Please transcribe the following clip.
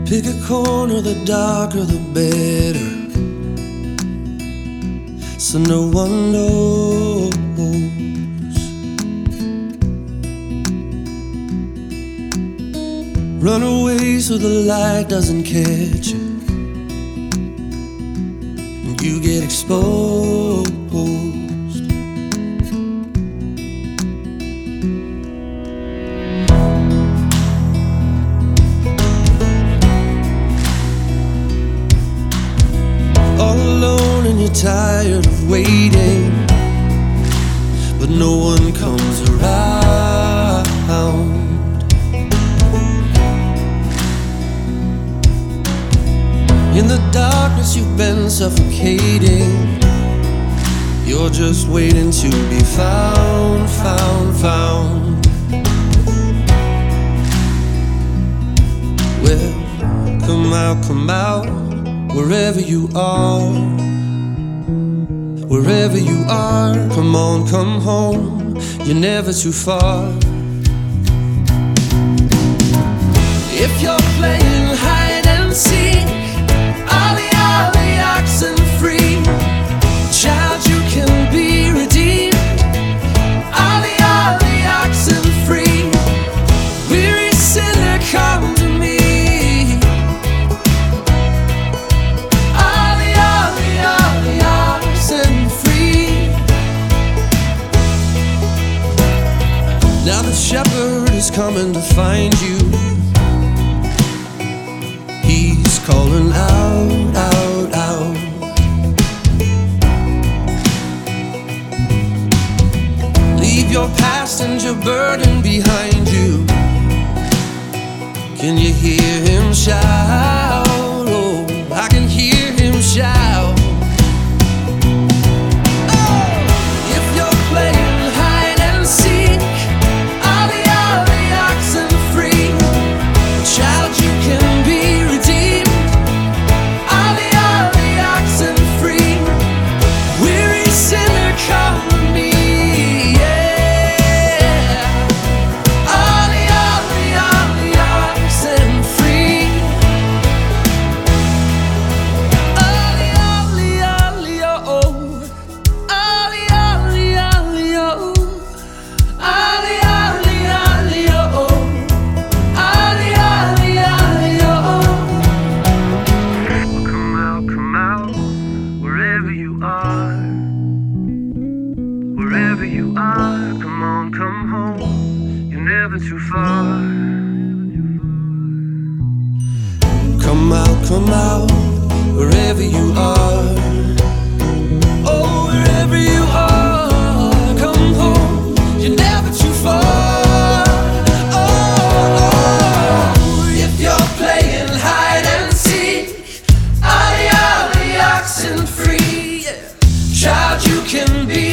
Pick a corner, the darker the better, so no one knows. Run away so the light doesn't catch you and you get exposed. All alone and you're tired of waiting, but no one comes around. In the darkness you've been suffocating, you're just waiting to be found, found. Well, come out, wherever you are. Wherever you are, come on, come home, you're never too far. If you're playing hide and seek, ollie, oxen free, child, you can be redeemed. Ollie, oxen free, weary sinner, come to me. Ollie, oxen free. Now the shepherd is coming to find you. He's calling out, out, out. Leave your past and your burden behind you. Can you hear him shout? Oh, I can hear him shout. Oh, if you're playing hide and seek, ollie, oxen free, child, you can be redeemed. Ollie, oxen free, weary sinner, come to me. Yeah, ollie, oxen free. Ollie, oh, ollie, oh, ollie, oh, ollie, oh. Come out, wherever you are. Wherever you are, come on, come home, you're never too far. Come out, wherever you are. Oh, wherever you are, come home, you're never too far. Oh, if you're playing hide and seek, ollie, oxen free, child, you can be